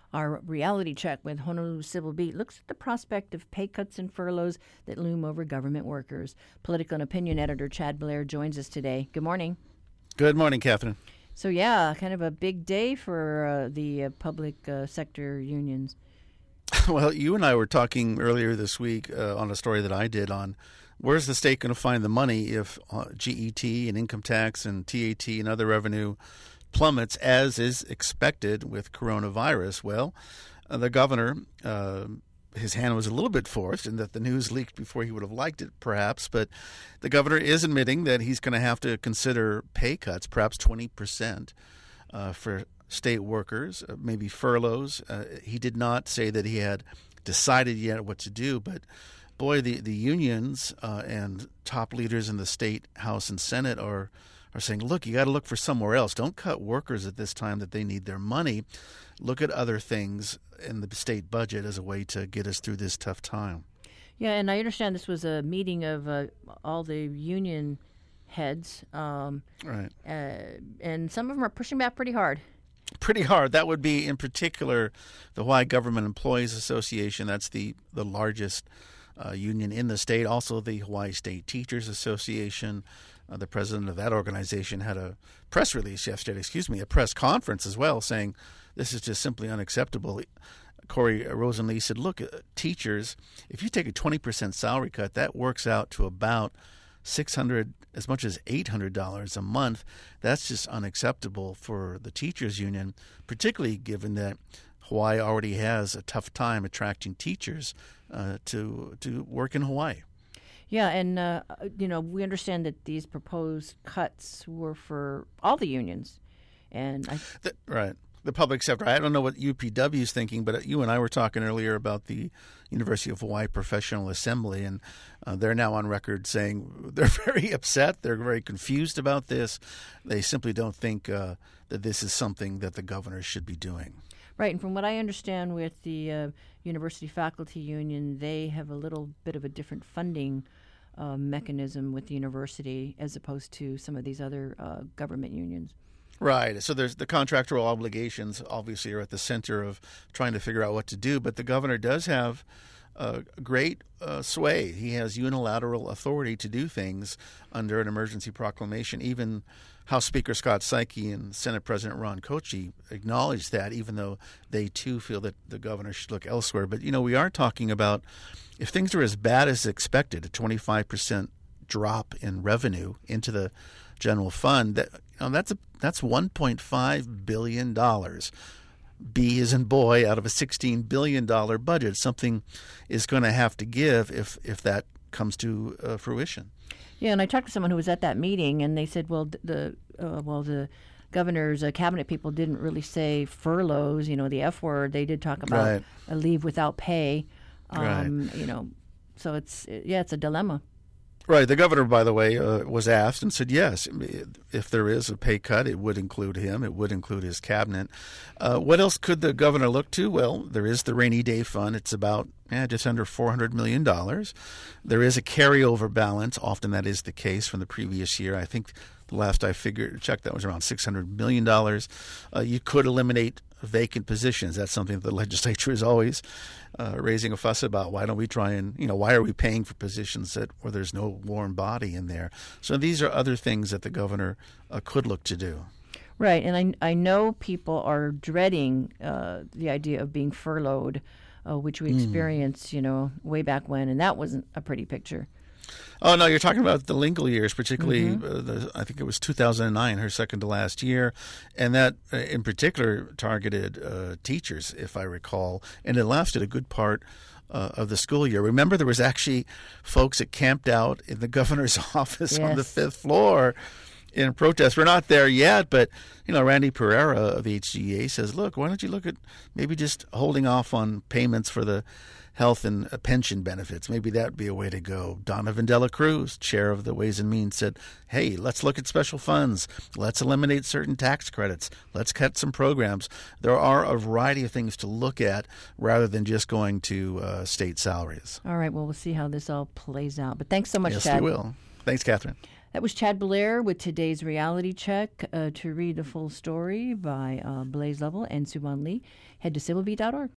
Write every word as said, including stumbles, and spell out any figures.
Our reality check with Honolulu Civil Beat looks at the prospect of pay cuts and furloughs that loom over government workers. Political and opinion editor Chad Blair joins us today. Good morning. Good morning, Catherine. So, yeah, kind of a big day for uh, the uh, public uh, sector unions. Well, you and I were talking earlier this week uh, on a story that I did on where's the state going to find the money if uh, G E T and income tax and T A T and other revenue plummets as is expected with coronavirus. Well, uh, the governor, uh, his hand was a little bit forced in that the news leaked before he would have liked it, perhaps. But the governor is admitting that he's going to have to consider pay cuts, perhaps twenty percent uh, for state workers, uh, maybe furloughs. Uh, he did not say that he had decided yet what to do, but boy, the, the unions uh, and top leaders in the state House and Senate are are saying, look, you got to look for somewhere else. Don't cut workers at this time that they need their money. Look at other things in the state budget as a way to get us through this tough time. Yeah, and I understand this was a meeting of uh, all the union heads. Um, right. Uh, and some of them are pushing back pretty hard. Pretty hard. That would be, in particular, the Hawaii Government Employees Association. That's the, the largest uh, union in the state. Also, the Hawaii State Teachers Association. Uh, the president of that organization had a press release yesterday, excuse me, a press conference as well, saying this is just simply unacceptable. Corey Rosenlee said, look, uh, teachers, if you take a twenty percent salary cut, that works out to about six hundred dollars, as much as eight hundred dollars a month. That's just unacceptable for the teachers union, particularly given that Hawaii already has a tough time attracting teachers uh, to to work in Hawaii. Yeah, and, uh, you know, we understand that these proposed cuts were for all the unions. and I the, Right. The public sector. I don't know what U P W is thinking, but you and I were talking earlier about the University of Hawaii Professional Assembly, and uh, they're now on record saying they're very upset. They're very confused about this. They simply don't think uh, that this is something that the governor should be doing. Right, and from what I understand with the uh, University Faculty Union, they have a little bit of a different funding uh, mechanism with the university as opposed to some of these other uh, government unions. Right. So there's the contractual obligations obviously are at the center of trying to figure out what to do. But the governor does have uh, great uh, sway. He has unilateral authority to do things under an emergency proclamation. Even House Speaker Scott Saiki and Senate President Ron Kochi acknowledged that, even though they too feel that the governor should look elsewhere. But, you know, we are talking about if things are as bad as expected, a twenty-five percent drop in revenue into the general fund, that you know, that's a that's one point five billion dollars. B as in boy out of a sixteen billion dollars budget. Something is going to have to give if if that comes to uh, fruition. Yeah, and I talked to someone who was at that meeting, and they said, well, the uh, well the governor's uh, cabinet people didn't really say furloughs, you know, the F word. They did talk about right. a leave without pay. Um, right. You know, so it's yeah, it's a dilemma. Right. The governor, by the way, uh, was asked and said, yes, if there is a pay cut, it would include him. It would include his cabinet. Uh, what else could the governor look to? Well, there is the rainy day fund. It's about eh, just under four hundred million dollars. There is a carryover balance. Often that is the case from the previous year. I think the last I figured, checked, that was around six hundred million dollars. Uh, you could eliminate vacant positions. That's something that the legislature is always uh, raising a fuss about. Why don't we try and, you know, why are we paying for positions that where there's no warm body in there? So these are other things that the governor uh, could look to do. Right, and I, I know people are dreading uh, the idea of being furloughed, uh, which we experienced, mm. you know, way back when, and that wasn't a pretty picture. Oh, no, you're talking about the Lingle years, particularly, mm-hmm. uh, the, I think it was two thousand nine, her second to last year. And that, uh, in particular, targeted uh, teachers, if I recall. And it lasted a good part uh, of the school year. Remember, there was actually folks that camped out in the governor's office yes. on the fifth floor in protest. We're not there yet, but, you know, Randy Pereira of H G A says, look, why don't you look at maybe just holding off on payments for the health and pension benefits. Maybe that would be a way to go. Donovan Dela Cruz, chair of the Ways and Means, said, hey, let's look at special funds. Let's eliminate certain tax credits. Let's cut some programs. There are a variety of things to look at rather than just going to uh, state salaries. All right. Well, we'll see how this all plays out. But thanks so much, yes, Chad. Yes, we will. Thanks, Catherine. That was Chad Blair with today's reality check. Uh, to read the full story by uh, Blaze Level and Subhan Lee, head to civil beat dot org.